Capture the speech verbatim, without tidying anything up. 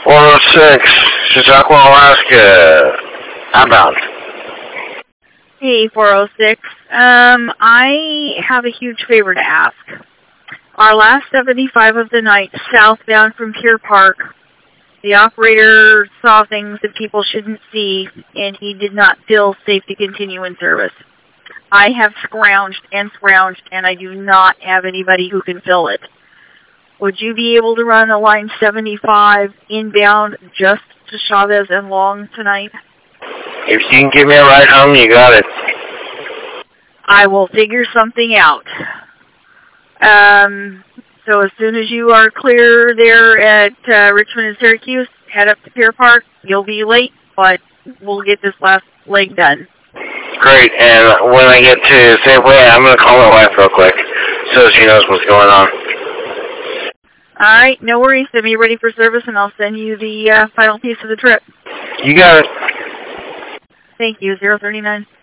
four oh six, Chautauqua, Alaska. Outbound. Hey, four oh six. Um, I have a huge favor to ask. Our last seventy-five of the night, southbound from Pier Park, the operator saw things that people shouldn't see, and he did not feel safe to continue in service. I have scrounged and scrounged, and I do not have anybody who can fill it. Would you be able to run a line seventy-five inbound just to Chavez and Long tonight? If you can give me a ride home, you got it. I will figure something out. Um, so as soon as you are clear there at uh, Richmond and Syracuse, head up to Pier Park. You'll be late, but we'll get this last leg done. Great, and when I get to Safeway, I'm going to call my wife real quick so she knows what's going on. All right, no worries. Then be ready for service, and I'll send you the uh, final piece of the trip. You got it. Thank you, zero thirty-nine.